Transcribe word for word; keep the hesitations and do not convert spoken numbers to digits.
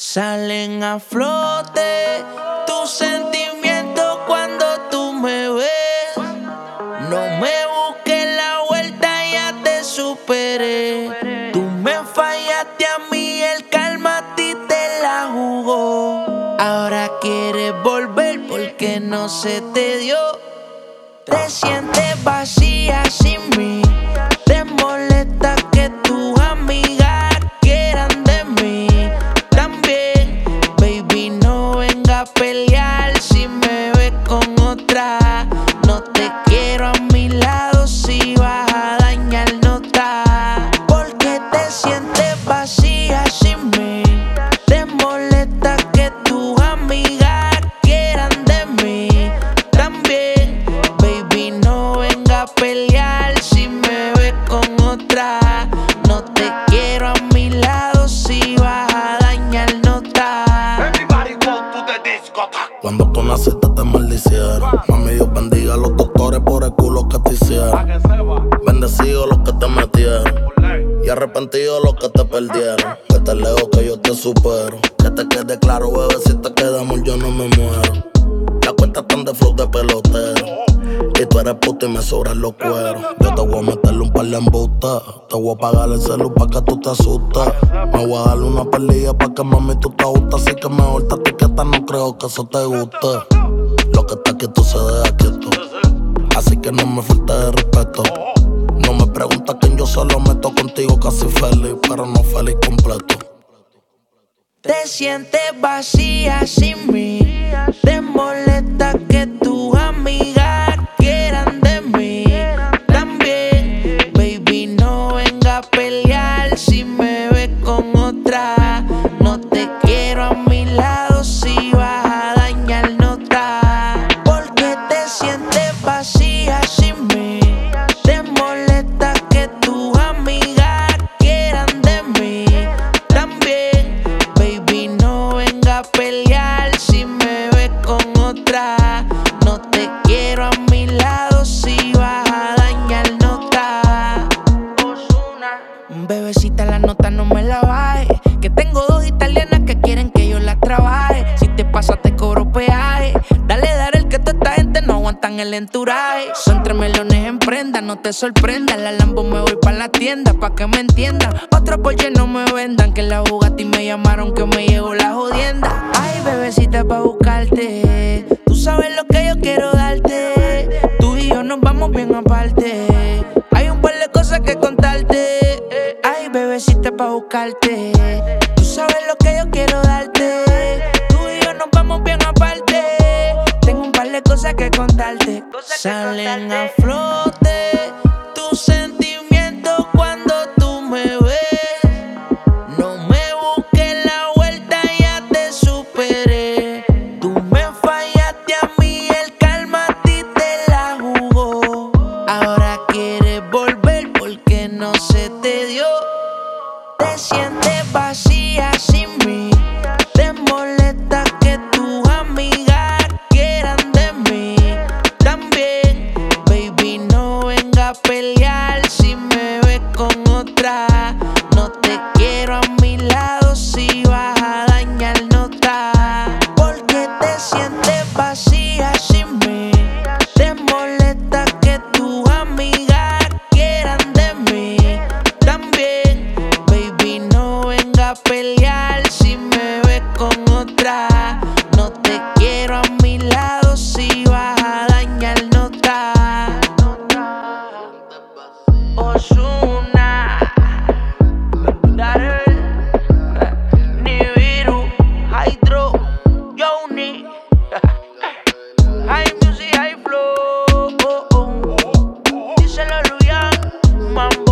Salen a flote tus sentimientos cuando tú me ves. No me busques la vuelta, ya te superé. Tú me fallaste a mí, el karma a ti te la jugó. Ahora quieres volver porque no se te dio. Te sientes vacía sin mí. Te molesta que tus amigas quieran de mí. También, baby, no venga a pelear si me ves con otra. No te quiero a mi lado, si vas a dañar nota. Porque te sientes vacía sin mí. Te molesta que tus amigas quieran de mí. También, baby, no venga a pelear si me ves con otra. No te quiero a mi lado, si vas a dañar nota. Cuando tú naciste te maldicieron. Mami, Dios bendiga a los doctores por el culo que te hicieron. Bendecidos los que te metieron y arrepentidos los que te perdieron. Que te lejos que yo te supero. Que te quede claro, bebé, si te queda amor yo no me muero. La cuenta están de flow de pelotero y tú eres puta y me sobran los cueros. Yo te voy a meterle un par de embustas. Te voy a pagar el celu pa' que tú te asustas. Me voy a darle una pelilla pa' que mami tú te gustas. Así que mejor te etiqueta, no creo que eso te guste. Lo que está quieto se deja quieto, así que no me falte de respeto. No me preguntas quién yo solo meto contigo casi feliz, pero no feliz completo. Te sientes vacía sin mí. Te molesta que tus amigas quieran de mí. También, baby, no venga a pelear si me ves con otra. No te quiero a mi lado, si vas a dañar nota. Porque te sientes vacía sin mí. Te molesta que tus amigas quieran de mí. También, baby, no venga a pelear si me ves con otra. No te quiero a mi lado, si vas a dañar nota. Ozuna. Bebecita, la nota no me la bajes, que tengo dos italianas que quieren que yo las trabaje. Si te pasa te cobro peaje. Dale, dale, el que toda esta gente no aguantan el enturaje. Son tres melones en prenda, no te sorprendas. La Lambo me voy pa' la tienda, pa' que me entiendan. Otro Porsche no me vendan, que la Bugatti me llamaron que me llegó la jodienda. Ay, bebecita, pa' buscarte. Tú sabes lo que yo quiero darte. Tú y yo nos vamos bien aparte. Hay un par de cosas que contarte. Ay, bebecita, pa' buscarte. Tú sabes lo que yo quiero darte. Tú y yo nos vamos bien aparte. Tengo un par de cosas que contarte. Salen a flote tus sentimientos cuando tú me ves. No me busques la vuelta, ya te superé. Tú me fallaste a mí, el karma a ti te la jugó. Ahora quieres volver porque no se te dio. Te sientes vacía sin mí. Te molesta que tus amigas quieran de mí. También, baby, no venga a pelear si me ves con otra. No te quiero a mi lado, si vas a dañar nota. Porque te sientes vacía sin mí. Te molesta que tus amigas quieran de mí. También, baby, no venga a pelear si me ves con otra. No te quiero a mi lado, si vas a dañar nota. Ozuna, Darrell, Nibiru, Hydro, Johnny, High Music, High Flow. Díselo a Luyan, Mambo.